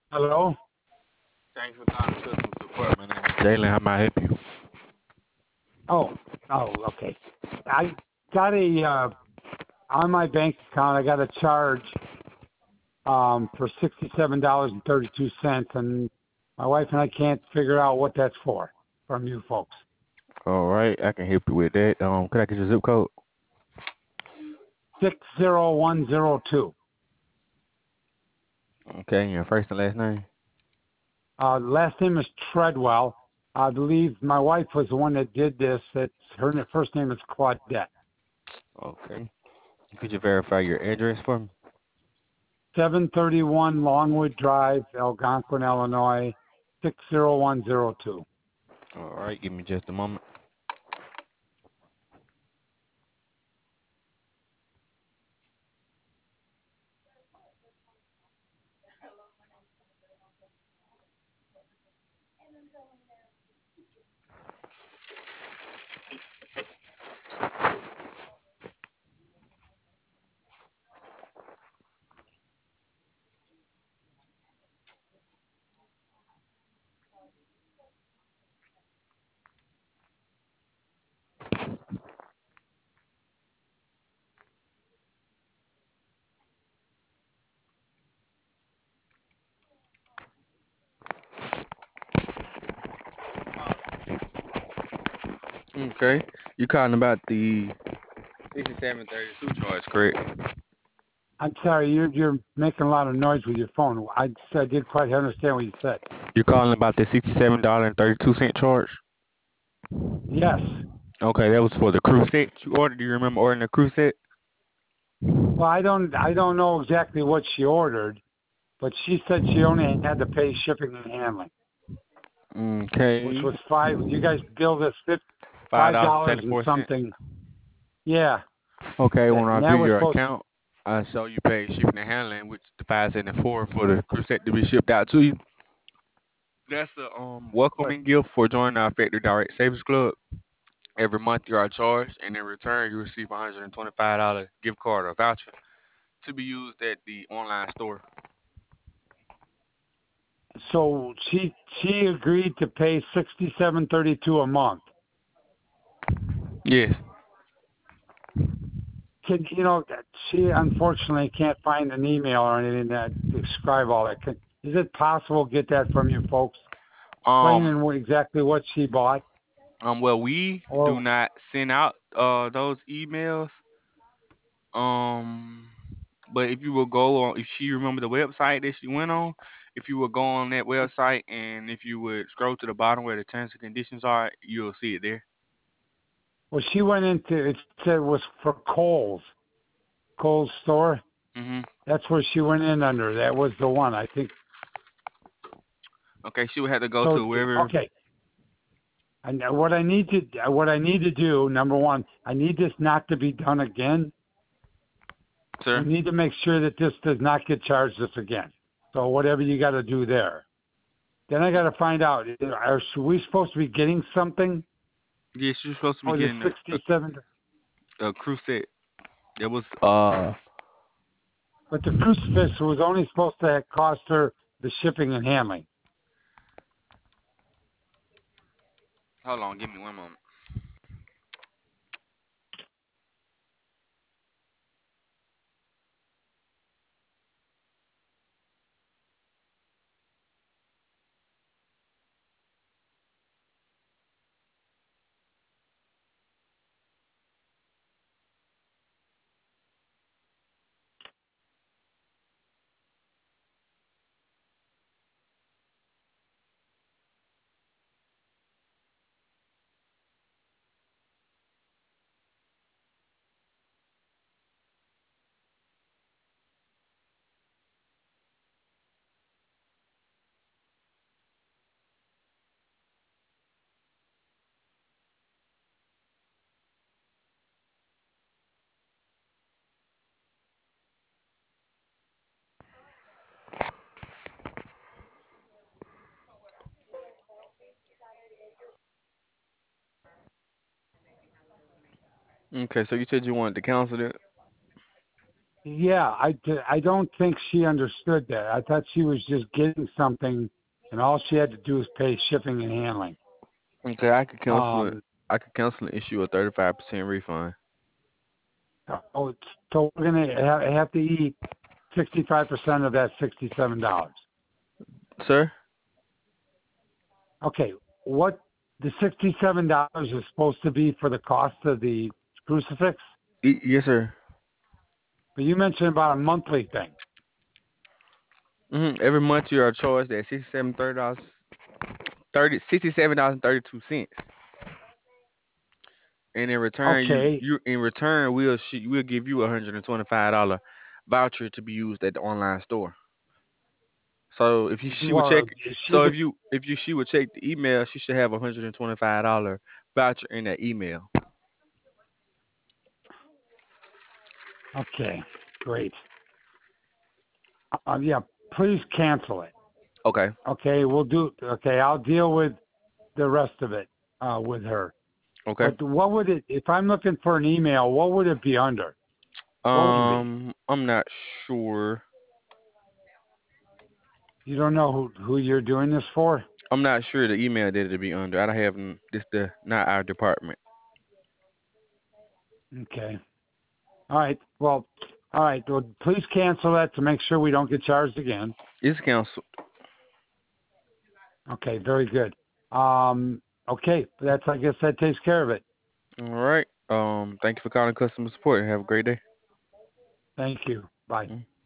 Hello. Thanks for calling customer support. My name is Jalen. How may I help you? Oh, okay. I got a on my bank account. I got a charge for $67.32, and my wife and I can't figure out what that's for from you folks. All right, I can help you with that. Could I get your zip code? 60102. Okay, your first and last name. Last name is Treadwell. I believe my wife was the one that did this. It's her first name is Claudette. Okay. Could you verify your address for me? 731 Longwood Drive, Algonquin, Illinois, 60102. All right, give me just a moment. Okay, you calling about the 6732 charge, correct? I'm sorry, you're making a lot of noise with your phone. I did quite understand what you said. You're calling about the $67.32 charge? Yes. Okay, that was for the crew set you ordered. Do you remember ordering the crew set? Well, I don't know exactly what she ordered, but she said she only had to pay shipping and handling, which Okay, was five. You guys billed us five five dollars and dollars seventy and four cent. something. Yeah, Okay, when I and view that was your supposed. account, I saw you paid shipping and handling, which the 574 for the crew set to be shipped out to you. That's a But welcoming gift for joining our Factory Direct Savings Club. Every month you are charged, and in return you receive a $125 gift card or voucher to be used at the online store. so she agreed to pay 67.32 a month. Yes. She unfortunately can't find an email or anything that describe all that. Is it possible to get that from you folks, Um. explaining exactly what she bought? Well, we do Or not send out those emails. Um. But if you will go on, if she remember the website that she went on, if you will go on that website and if you would scroll to the bottom where the terms and conditions are, you'll see it there. well, she went into it said it was for Kohl's store. Hmm. That's where she went in under. That was the one I think. Okay, she would have to go So to wherever. okay, and what I need to do. Number one, I need this not to be done again. We Sir. need to make sure that this does not get charged us again. So whatever you got to do there. Then I got to find out, are we supposed to be getting something Yes, you're supposed to be for the getting $67? a crew set. It was But the crucifix was only supposed to cost her the shipping and handling. hold on, give me one moment. Okay, so you said you wanted to cancel it. Yeah, I don't think she understood that. I thought she was just getting something, and all she had to do was pay shipping and handling. Okay, I could cancel it. Um, I could cancel and issue a 35% refund. oh, so we're gonna have to eat 65% of that $67. Sir? Okay, what the $67 is supposed to be for the cost of the crucifix? Yes, sir. But you mentioned about a monthly thing. Every month you are charged at $67.32. And in return, Okay, we'll give you $125 voucher to be used at the online store. So if you she would check well, she so could. if you she would check the email, she should have $125 voucher in that email. Okay, great. Yeah, please cancel it. Okay. Okay, we'll do. Okay, I'll deal with the rest of it with her. Okay. But what would it? If I'm looking for an email, what would it be under? What would it be? I'm not sure. You don't know who you're doing this for? I'm not sure the email that it'll be under. I don't have this the not our department. Okay. All right. Well, all right. Well, please cancel that to make sure we don't get charged again. It's canceled. Okay. Very good. Okay. That's. I guess that takes care of it. All right. Thank you for calling customer support. Have a great day. Thank you. Bye. Mm.